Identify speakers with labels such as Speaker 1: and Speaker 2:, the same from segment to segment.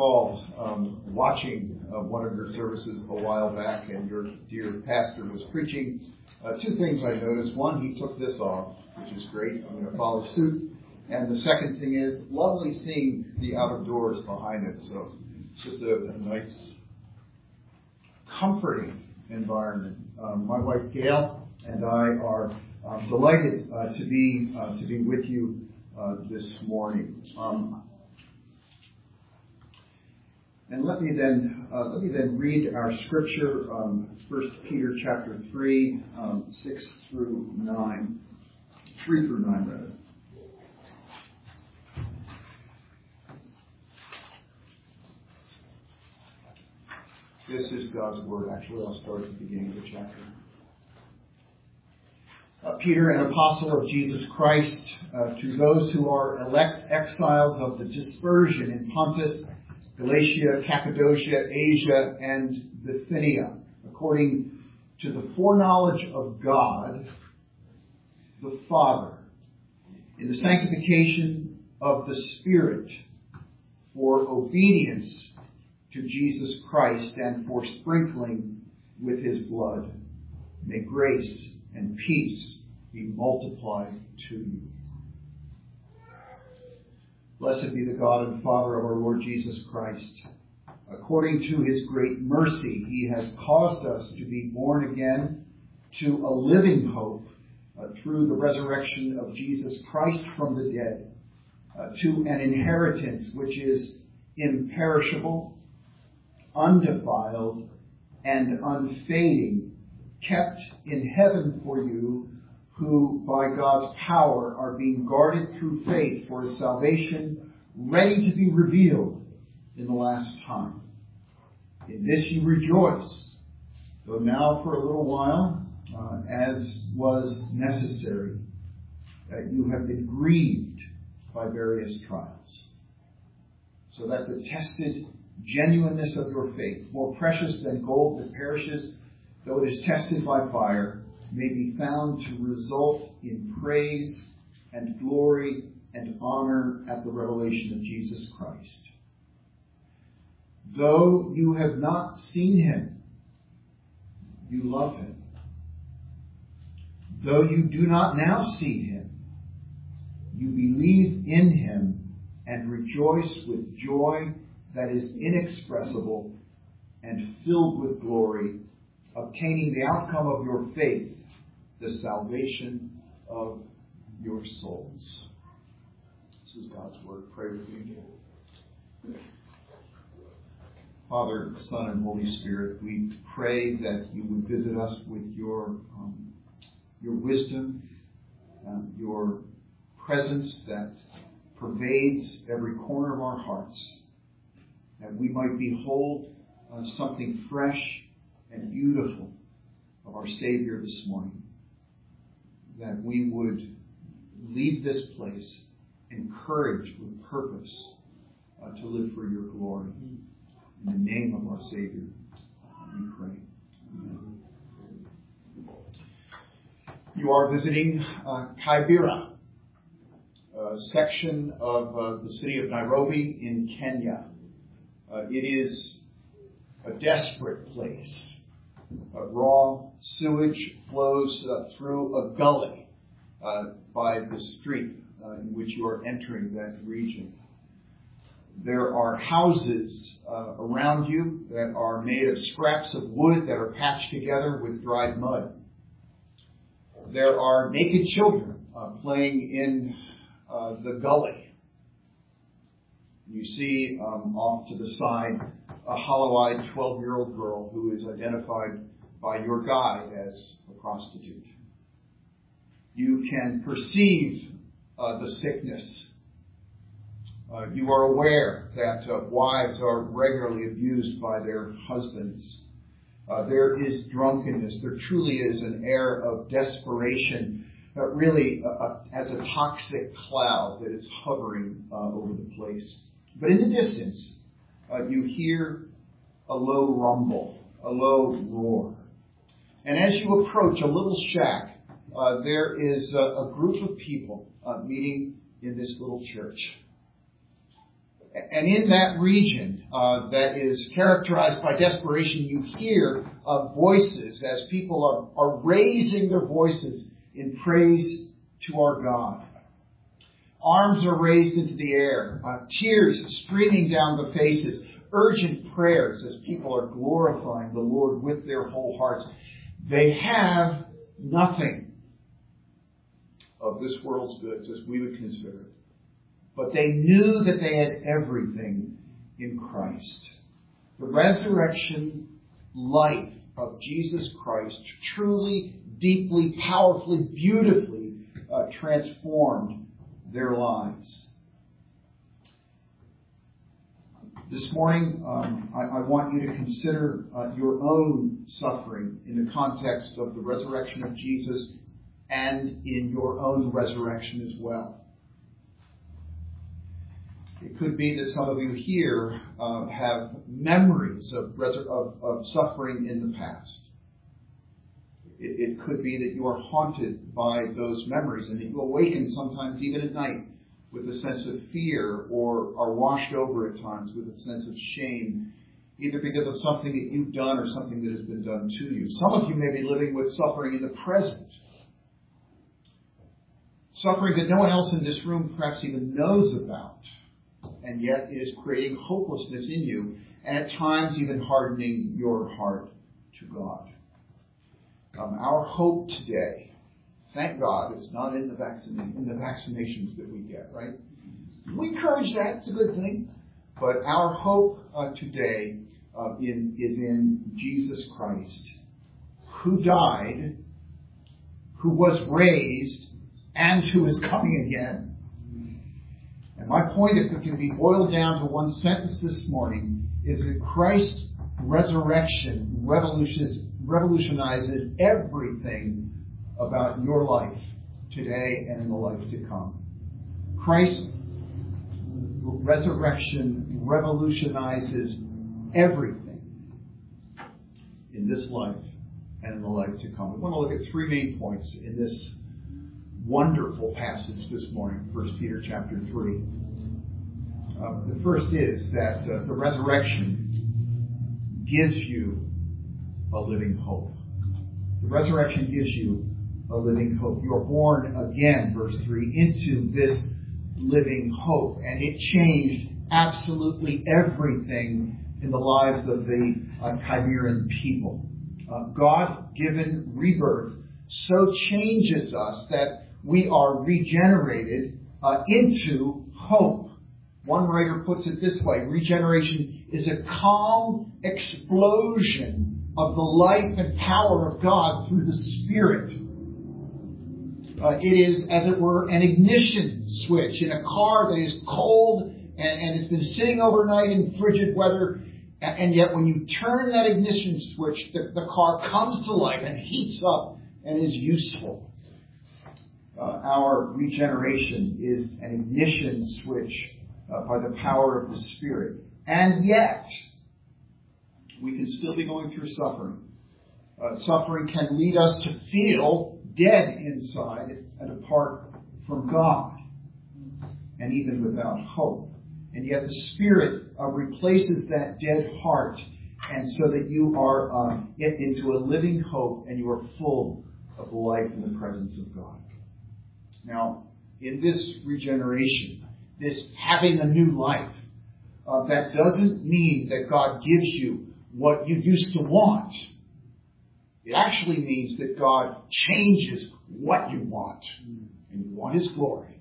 Speaker 1: recall watching one of your services a while back, and your dear pastor was preaching. Two things I noticed. One, he took this off, which is great. I'm going to follow suit. And the second thing is, lovely seeing the out of doors behind it. So it's just a nice, comforting environment. My wife Gail and I are delighted to be with you this morning. And let me then read our scripture, 1 Peter chapter 3, 6 through 9, 3 through 9 rather. This is God's word. Actually, I'll start at the beginning of the chapter. Peter, an apostle of Jesus Christ, to those who are elect exiles of the dispersion in Pontus, Galatia, Cappadocia, Asia, and Bithynia, according to the foreknowledge of God, the Father, in the sanctification of the Spirit, for obedience to Jesus Christ and for sprinkling with His blood. May grace and peace be multiplied to you. Blessed be the God and Father of our Lord Jesus Christ. According to His great mercy, He has caused us to be born again to a living hope through the resurrection of Jesus Christ from the dead, to an inheritance which is imperishable, undefiled, and unfading, kept in heaven for you, who by God's power are being guarded through faith for a salvation ready to be revealed in the last time. In this you rejoice, though now for a little while, as was necessary, that you have been grieved by various trials, so that the tested genuineness of your faith, more precious than gold that perishes, though it is tested by fire, may be found to result in praise and glory and honor at the revelation of Jesus Christ. Though you have not seen Him, you love Him. Though you do not now see Him, you believe in Him and rejoice with joy that is inexpressible and filled with glory, obtaining the outcome of your faith, the salvation of your souls. This is God's word. Pray with me. Father, Son, and Holy Spirit, we pray that you would visit us with your wisdom, your presence that pervades every corner of our hearts, that we might behold something fresh and beautiful of our Savior this morning, that we would leave this place encouraged with purpose to live for your glory. In the name of our Savior, we pray. Amen. You are visiting Kibera, a section of the city of Nairobi in Kenya. It is a desperate place. Raw sewage flows through a gully by the street in which you are entering that region. There are houses around you that are made of scraps of wood that are patched together with dried mud. There are naked children playing in the gully. You see off to the side a hollow-eyed 12-year-old girl who is identified by your guide as a prostitute. You can perceive the sickness. You are aware that wives are regularly abused by their husbands. There is drunkenness. There truly is an air of desperation, really as a toxic cloud that is hovering over the place. But in the distance, you hear a low rumble, a low roar. And as you approach a little shack, there is a group of people meeting in this little church. And in that region, that is characterized by desperation, you hear voices as people are raising their voices in praise to our God. Arms are raised into the air, tears streaming down the faces, urgent prayers as people are glorifying the Lord with their whole hearts. They have nothing of this world's goods as we would consider it, but they knew that they had everything in Christ. The resurrection life of Jesus Christ truly, deeply, powerfully, beautifully transformed their lives. This morning, I want you to consider your own suffering in the context of the resurrection of Jesus and in your own resurrection as well. It could be that some of you here have memories of suffering in the past. It could be that you are haunted by those memories and that you awaken sometimes even at night with a sense of fear or are washed over at times with a sense of shame, either because of something that you've done or something that has been done to you. Some of you may be living with suffering in the present. Suffering that no one else in this room perhaps even knows about, and yet it is creating hopelessness in you, and at times even hardening your heart to God. Our hope today, thank God, is not in the vaccinations that we get, right? We encourage that; it's a good thing. But our hope today is in Jesus Christ, who died, who was raised, and who is coming again. And my point, if it can be boiled down to one sentence this morning, is that Christ's resurrection revolutionizes everything about your life today and in the life to come. Christ's resurrection revolutionizes everything in this life and in the life to come. We want to look at three main points in this wonderful passage this morning, 1 Peter chapter 3. The first is that the resurrection gives you a living hope. The resurrection gives you a living hope. You are born again, verse 3, into this living hope. And it changed absolutely everything in the lives of the Chimeran people. God-given rebirth so changes us that we are regenerated into hope. One writer puts it this way: regeneration is a calm explosion of the life and power of God through the Spirit. It is, as it were, an ignition switch in a car that is cold and has been sitting overnight in frigid weather. And yet when you turn that ignition switch, the car comes to life and heats up and is useful. Our regeneration is an ignition switch by the power of the Spirit. And yet, we can still be going through suffering. Suffering can lead us to feel dead inside and apart from God, and even without hope. And yet the Spirit replaces that dead heart, and so that you are into a living hope and you are full of life in the presence of God. Now, in this regeneration, this having a new life, that doesn't mean that God gives you what you used to want. It actually means that God changes what you want, and you want His glory.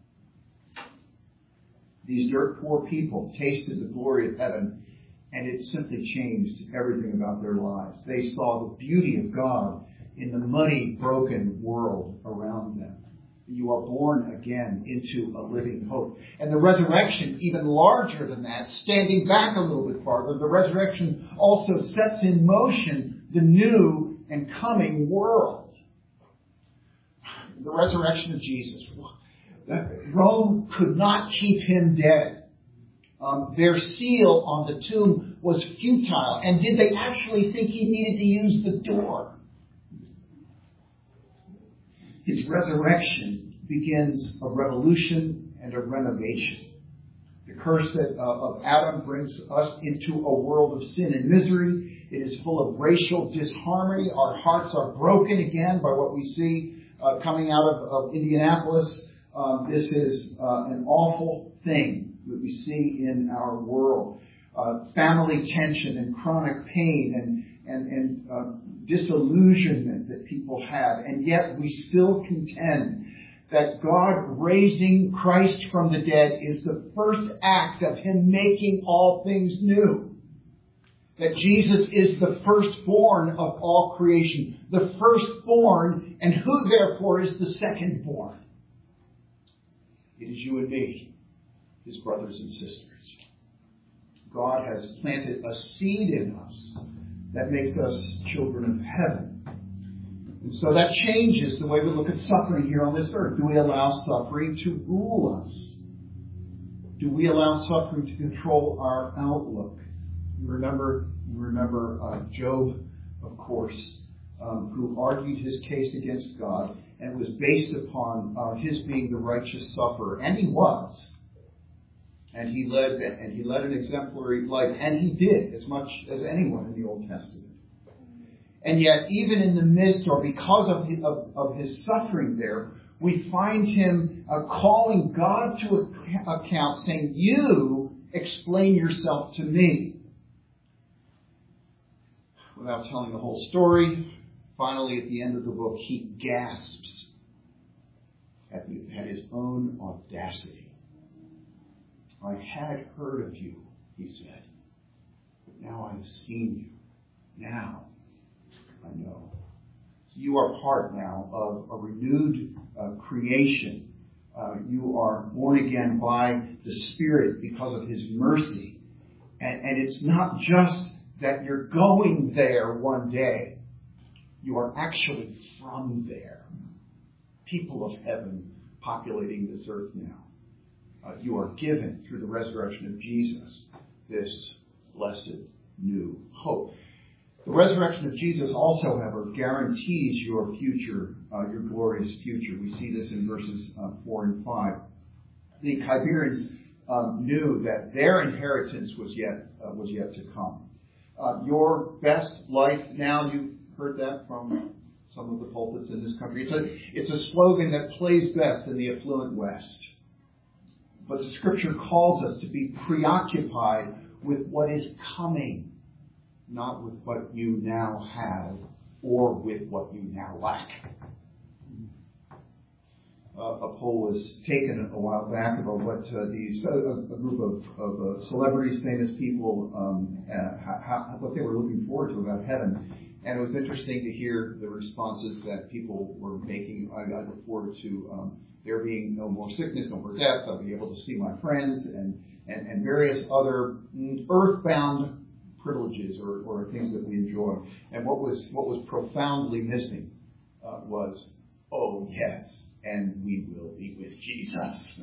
Speaker 1: These dirt poor people tasted the glory of heaven, and it simply changed everything about their lives. They saw the beauty of God in the muddy, broken world around them. You are born again into a living hope. And the resurrection, even larger than that, standing back a little bit farther, the resurrection also sets in motion the new and coming world. The resurrection of Jesus. Rome could not keep Him dead. Their seal on the tomb was futile. And did they actually think He needed to use the door? His resurrection begins a revolution and a renovation. The curse of Adam brings us into a world of sin and misery. It is full of racial disharmony. Our hearts are broken again by what we see coming out of Indianapolis. This is an awful thing that we see in our world. Family tension and chronic pain and disillusionment that people have. And yet we still contend that God raising Christ from the dead is the first act of Him making all things new. That Jesus is the firstborn of all creation. The firstborn, and who therefore is the secondborn? It is you and me, His brothers and sisters. God has planted a seed in us that makes us children of heaven. And so that changes the way we look at suffering here on this earth. Do we allow suffering to rule us? Do we allow suffering to control our outlook? You remember Job, of course, who argued his case against God and was based upon his being the righteous sufferer. And he was. And he led an exemplary life. And he did as much as anyone in the Old Testament. And yet, even in the midst or because of his suffering there, we find him calling God to account, saying, "You explain yourself to me." Without telling the whole story, finally at the end of the book, he gasps at his own audacity. "I had heard of you," he said, "but now I have seen you. Now I know." So you are part now of a renewed creation. You are born again by the Spirit because of His mercy. And it's not just that you're going there one day. You are actually from there. People of heaven populating this earth now. You are given through the resurrection of Jesus this blessed new hope. The resurrection of Jesus also, however, guarantees your future, your glorious future. We see this in verses 4 and 5. The Kiberians knew that their inheritance was yet to come. Your best life now, you've heard that from some of the pulpits in this country. It's a slogan that plays best in the affluent West. But the Scripture calls us to be preoccupied with what is coming, not with what you now have or with what you now lack. A poll was taken a while back about what a group of celebrities, famous people, what they were looking forward to about heaven. And it was interesting to hear the responses that people were making. I look forward to there being no more sickness, no more death. I'll be able to see my friends and various other earthbound privileges or things that we enjoy. And what was profoundly missing was, oh yes, and we will be with Jesus.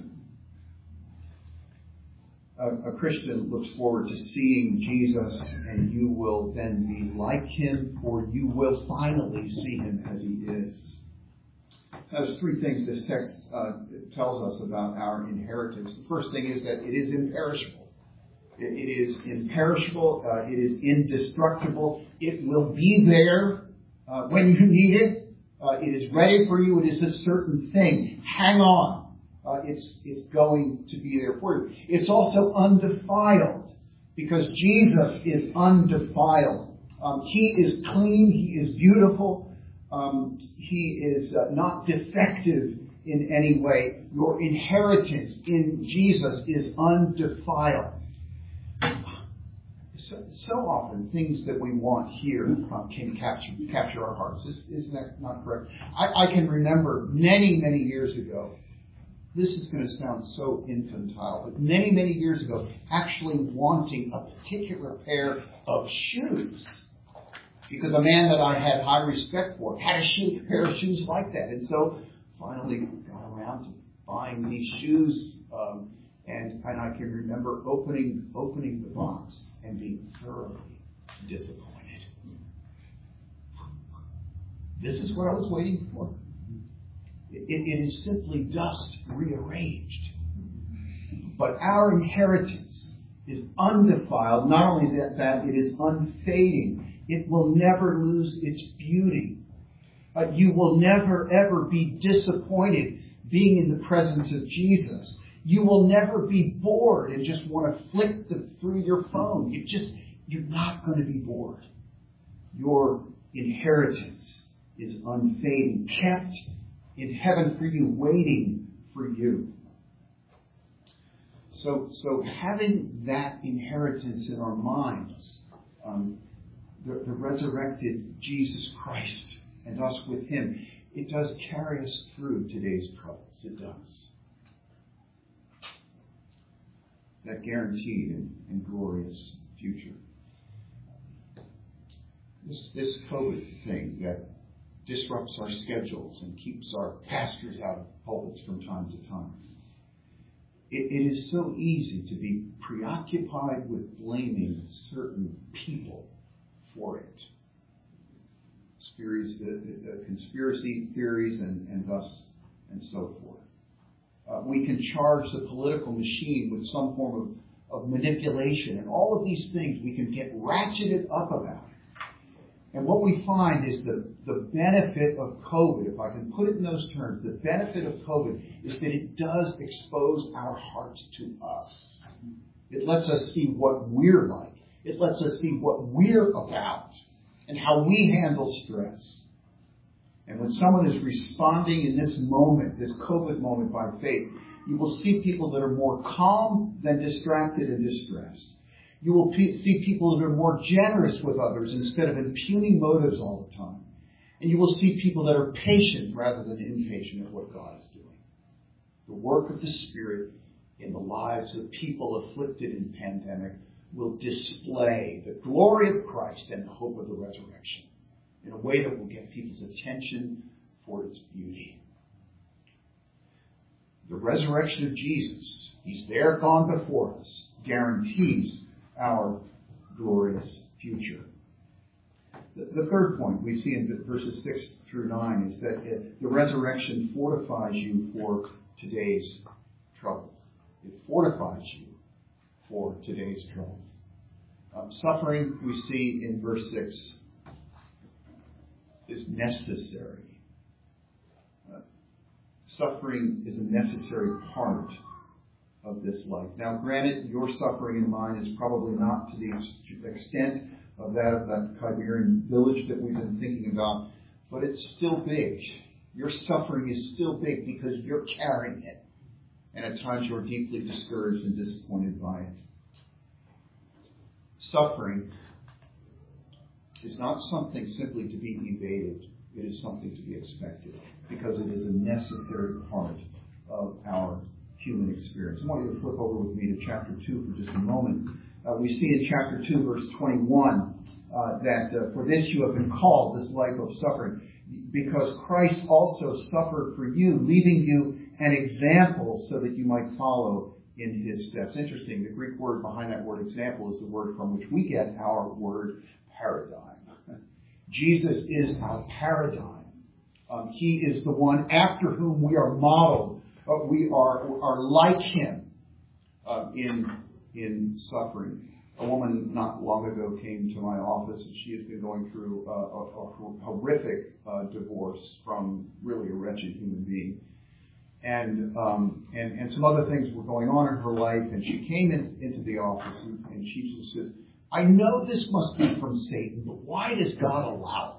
Speaker 1: A Christian looks forward to seeing Jesus, and you will then be like Him, or you will finally see Him as He is. Now, there's three things this text tells us about our inheritance. The first thing is that it is imperishable. It is imperishable. It is indestructible. It will be there when you need it. It is ready for you. It is a certain thing. Hang on. It's going to be there for you. It's also undefiled because Jesus is undefiled. He is clean. He is beautiful. He is not defective in any way. Your inheritance in Jesus is undefiled. So often things that we want here can capture our hearts. Isn't that not correct? I can remember many, many years ago, this is going to sound so infantile, but many, many years ago, actually wanting a particular pair of shoes. Because a man that I had high respect for had a pair of shoes like that. And so finally got around to buying these shoes. And I can remember opening the box and being thoroughly disappointed. This is what I was waiting for. It is simply dust rearranged. But our inheritance is undefiled. Not only that, it is unfading. It will never lose its beauty. You will never, ever be disappointed being in the presence of Jesus. You will never be bored and just want to flick through your phone. You're not going to be bored. Your inheritance is unfading, kept in heaven for you, waiting for you. So having that inheritance in our minds, the resurrected Jesus Christ and us with Him, it does carry us through today's troubles. It does. That guaranteed and glorious future. This COVID thing that disrupts our schedules and keeps our pastors out of pulpits from time to time. It is so easy to be preoccupied with blaming certain people for it. Conspiracy theories and thus and so forth. We can charge the political machine with some form of manipulation, and all of these things we can get ratcheted up about. And what we find is the benefit of COVID, if I can put it in those terms, the benefit of COVID is that it does expose our hearts to us. It lets us see what we're like. It lets us see what we're about and how we handle stress. And when someone is responding in this moment, this COVID moment, by faith, you will see people that are more calm than distracted and distressed. You will see people that are more generous with others instead of impugning motives all the time. And you will see people that are patient rather than impatient at what God is doing. The work of the Spirit in the lives of people afflicted in pandemic will display the glory of Christ and the hope of the resurrection in a way that will get people's attention for its beauty. The resurrection of Jesus, He's there, gone before us, guarantees our glorious future. The third point we see in verses 6 through 9 is that the resurrection fortifies you for today's troubles. It fortifies you for today's troubles. Suffering, we see in verse 6, is necessary. Suffering is a necessary part of this life. Now, granted, your suffering and mine is probably not to the extent of that Kiberian village that we've been thinking about, but it's still big. Your suffering is still big because you're carrying it. And at times you're deeply discouraged and disappointed by it. Suffering is not something simply to be evaded. It is something to be expected because it is a necessary part of our human experience. I want you to flip over with me to chapter 2 for just a moment. We see in chapter 2, verse 21, that for this you have been called, this life of suffering, because Christ also suffered for you, leaving you an example so that you might follow in His steps. Interesting, the Greek word behind that word example is the word from which we get our word paradigm. Jesus is our paradigm. He is the one after whom we are modeled. We are like Him in suffering. A woman not long ago came to my office, and she has been going through a horrific divorce from really a wretched human being. And some other things were going on in her life, and she came into the office, and she just said, I know this must be from Satan, but why does God allow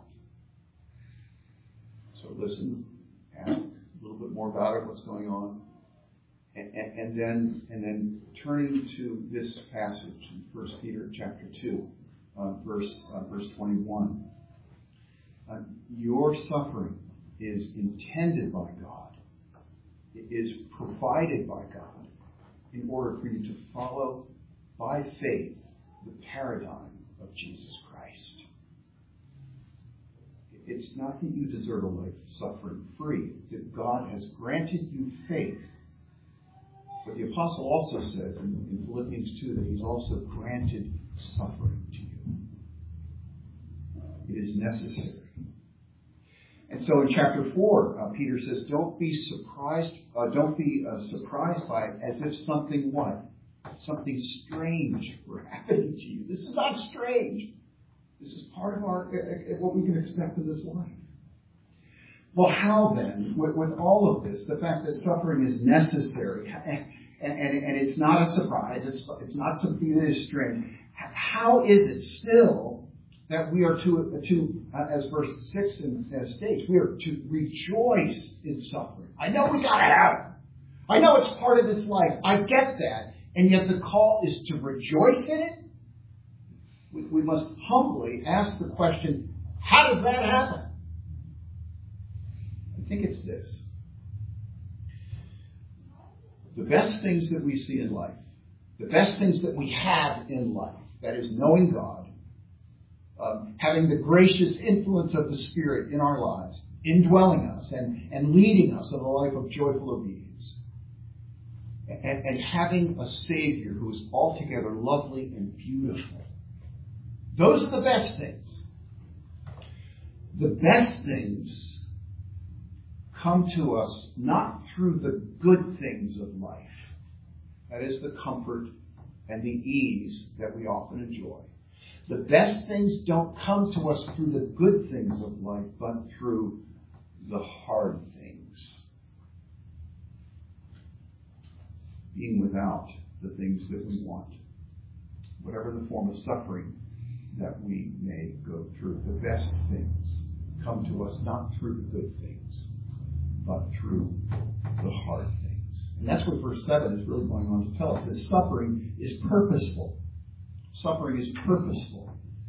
Speaker 1: it? So listen, ask a little bit more about it, what's going on. And then turning to this passage in 1 Peter chapter 2, verse 21. Your suffering is intended by God. It is provided by God in order for you to follow by faith the paradigm of Jesus Christ. It's not that you deserve a life suffering free. It's that God has granted you faith. But the apostle also says in Philippians 2 that He's also granted suffering to you. It is necessary. And so in chapter 4, Peter says, don't be surprised by it as if something what? Something strange were happening to you. This is not strange. This is part of what we can expect in this life. Well, how then, with all of this, the fact that suffering is necessary, and it's not a surprise, it's not something that is strange, how is it still that we are to as verse 6 states, we are to rejoice in suffering? I know we gotta have it. I know it's part of this life. I get that. And yet the call is to rejoice in it? We must humbly ask the question, how does that happen? I think it's this. The best things that we see in life, the best things that we have in life, that is knowing God, having the gracious influence of the Spirit in our lives, indwelling us and leading us in a life of joyful obedience, and having a Savior who is altogether lovely and beautiful. Those are the best things. The best things come to us not through the good things of life. That is the comfort and the ease that we often enjoy. The best things don't come to us through the good things of life, but through the hard things. Being without the things that we want. Whatever the form of suffering that we may go through. The best things come to us not through the good things, but through the hard things. And that's what verse 7 is really going on to tell us, that suffering is purposeful. Suffering is purposeful.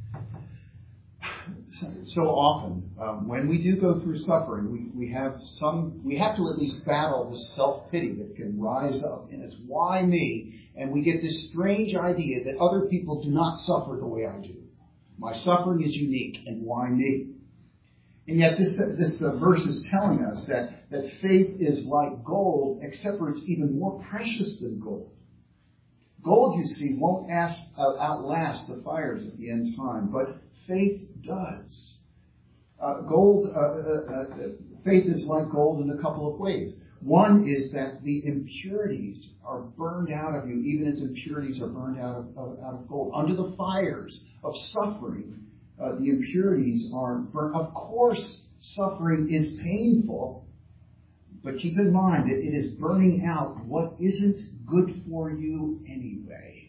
Speaker 1: So often, when we do go through suffering, we have to at least battle this self-pity that can rise up in us. Why me? And we get this strange idea that other people do not suffer the way I do. My suffering is unique, and why me? And yet this verse is telling us that faith is like gold, except for it's even more precious than gold. Gold, you see, won't outlast the fires at the end time, but faith does. Faith is like gold in a couple of ways. One is that the impurities are burned out of you, even as impurities are burned out of gold. Under the fires of suffering, the impurities are burned. Of course, suffering is painful, but keep in mind that it is burning out what isn't good for you anyway.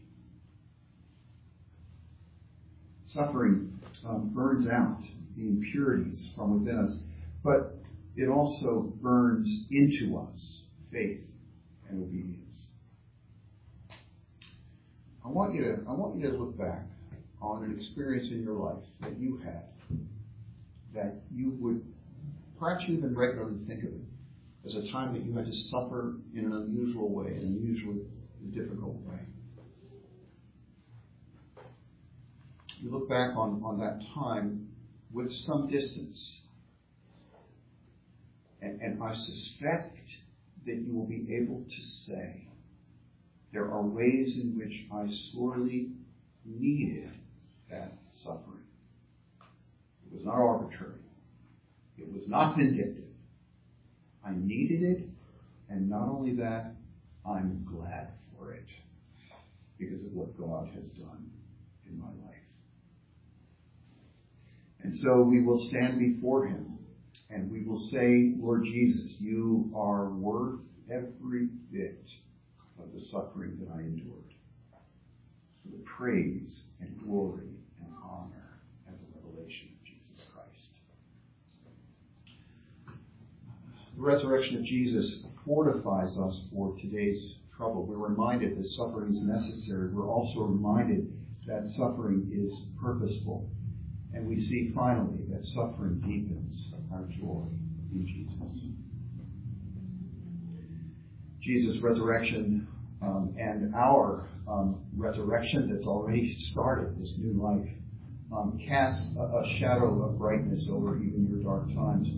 Speaker 1: Suffering burns out the impurities from within us, but it also burns into us faith and obedience. I want you to look back on an experience in your life that you had, that you would perhaps even regularly think of it as a time that you had to suffer in an unusual way, an unusually difficult way. You look back on that time with some distance, and I suspect that you will be able to say, there are ways in which I sorely needed that suffering. It was not arbitrary. It was not vindictive. I needed it, and not only that, I'm glad for it because of what God has done in my life. And so we will stand before Him and we will say, Lord Jesus, you are worth every bit of the suffering that I endured, for the praise and glory and honor and the revelation of Jesus Christ. The resurrection of Jesus fortifies us for today's trouble. We're reminded that suffering is necessary. We're also reminded that suffering is purposeful. And we see finally that suffering deepens our joy in Jesus. Jesus' resurrection and our resurrection that's already started, this new life, casts a shadow of brightness over even your dark times.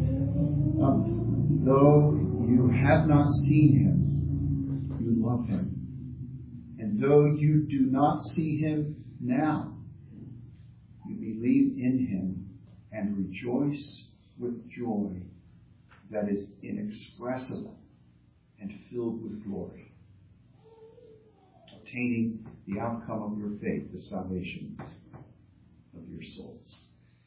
Speaker 1: Though you have not seen Him, you love Him. And though you do not see Him now, you believe in Him and rejoice with joy that is inexpressible and filled with glory, obtaining the outcome of your faith, the salvation of your souls.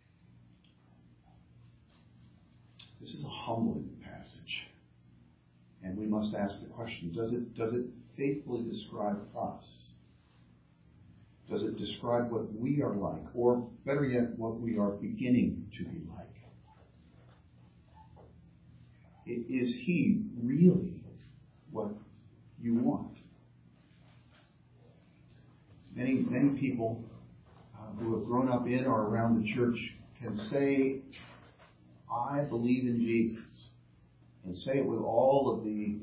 Speaker 1: This is a humbling passage. And we must ask the question, does it faithfully describe us? Does it describe what we are like? Or better yet, what we are beginning to be like? Is he really what you want? Many people who have grown up in or around the church can say, I believe in Jesus, and say it with all of the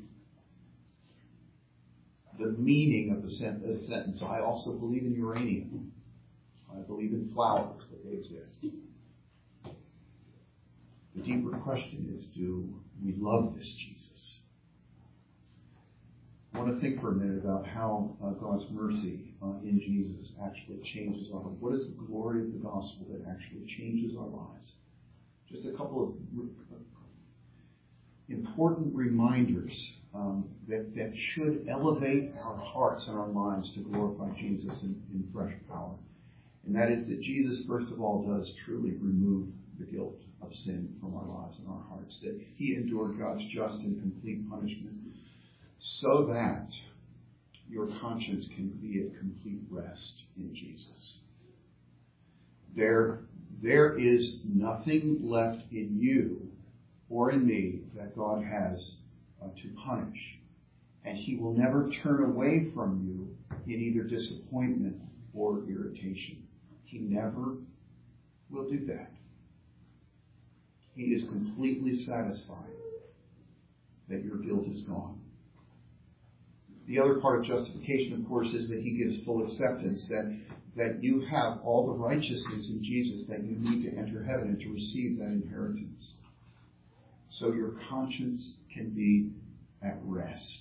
Speaker 1: meaning of the sentence. I also believe in uranium. I believe in flowers, that they exist. The deeper question is, do we love this Jesus? I want to think for a minute about how God's mercy in Jesus actually changes our life. What is the glory of the gospel that actually changes our lives? Just a couple of important reminders that should elevate our hearts and our minds to glorify Jesus in fresh power. And that is that Jesus, first of all, does truly remove the guilt of sin from our lives and our hearts. That he endured God's just and complete punishment so that your conscience can be at complete rest in Jesus. There is nothing left in you or in me that God has to punish. And he will never turn away from you in either disappointment or irritation. He never will do that. He is completely satisfied that your guilt is gone. The other part of justification, of course, is that he gives full acceptance that you have all the righteousness in Jesus that you need to enter heaven and to receive that inheritance. So your conscience can be at rest.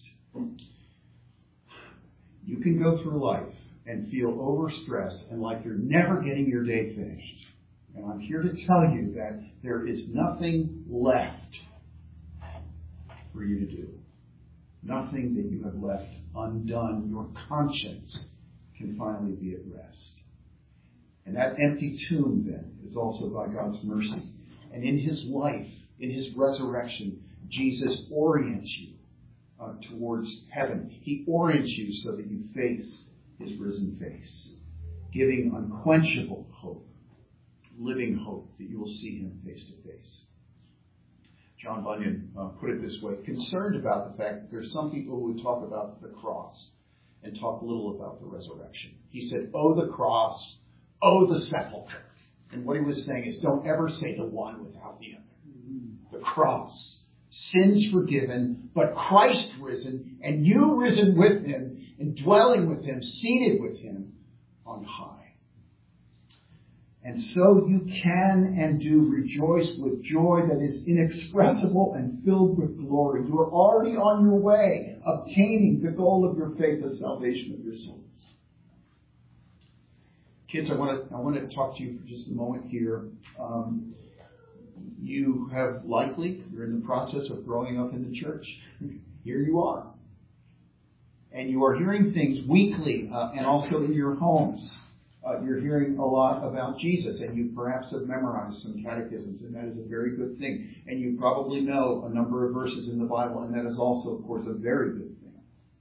Speaker 1: You can go through life and feel overstressed and like you're never getting your day finished. And I'm here to tell you that there is nothing left for you to do. Nothing that you have left undone. Your conscience can finally be at rest. And that empty tomb, then, is also by God's mercy. And in his life, in his resurrection, Jesus orients you towards heaven. He orients you so that you face his risen face, giving unquenchable hope, living hope that you will see him face to face. John Bunyan put it this way, concerned about the fact that there's some people who would talk about the cross and talk little about the resurrection. He said, oh, the cross, oh, the sepulcher. And what he was saying is, don't ever say the one without the other. The cross, sins forgiven, but Christ risen, and you risen with him, and dwelling with him, seated with him on high. And so you can and do rejoice with joy that is inexpressible and filled with glory. You are already on your way, obtaining the goal of your faith, the salvation of your souls. Kids, I want to talk to you for just a moment here. You have you're in the process of growing up in the church. Here you are. And you are hearing things weekly and also in your homes. You're hearing a lot about Jesus, and you perhaps have memorized some catechisms, and that is a very good thing. And you probably know a number of verses in the Bible, and that is also, of course, a very good thing.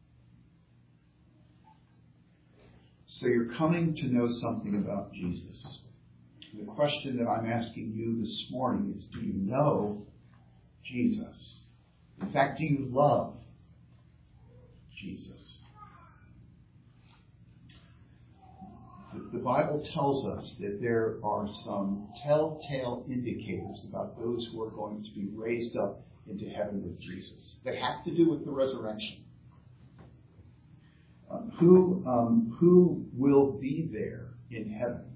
Speaker 1: So you're coming to know something about Jesus. The question that I'm asking you this morning is, do you know Jesus? In fact, do you love Jesus? The Bible tells us that there are some telltale indicators about those who are going to be raised up into heaven with Jesus that have to do with the resurrection. Who will be there in heaven?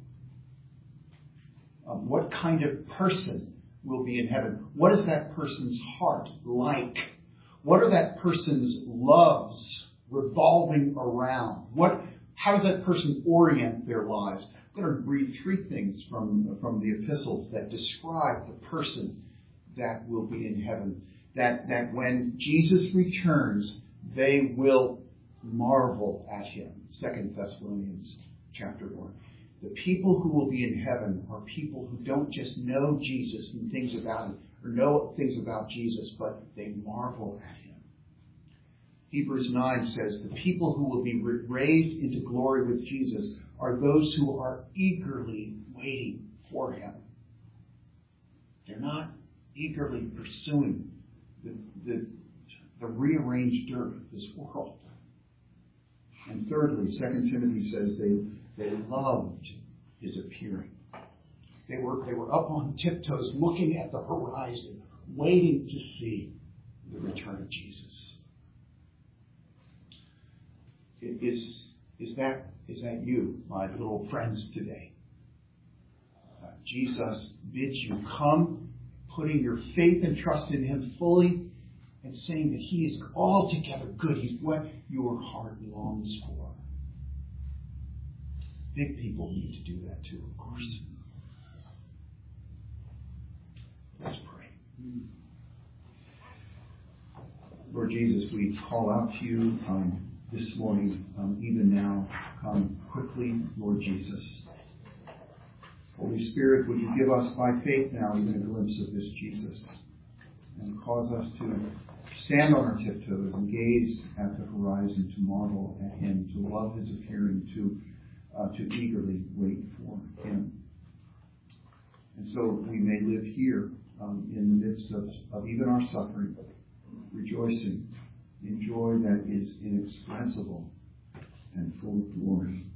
Speaker 1: What kind of person will be in heaven? What is that person's heart like? What are that person's loves revolving around? How does that person orient their lives? I'm going to read three things from the epistles that describe the person that will be in heaven. That when Jesus returns, they will marvel at him. 2 Thessalonians chapter 1. The people who will be in heaven are people who don't just know Jesus and things about him, or know things about Jesus, but they marvel at him. Hebrews 9 says the people who will be raised into glory with Jesus are those who are eagerly waiting for him. They're not eagerly pursuing the rearranged dirt of this world. And thirdly, 2 Timothy says they loved his appearing. They were up on tiptoes looking at the horizon, waiting to see the return of Jesus. Is that you, my little friends, today? Jesus bids you come, putting your faith and trust in him fully, and saying that he is altogether good. He's what your heart longs for. Big people need to do that too, of course. Let's pray. Lord Jesus, we call out to you this morning, even now. Come quickly, Lord Jesus. Holy Spirit, would you give us by faith now even a glimpse of this Jesus, and cause us to stand on our tiptoes and gaze at the horizon, to marvel at him, to love his appearing, to eagerly wait for him. And so we may live here in the midst of even our suffering, rejoicing in joy that is inexpressible and full of glory.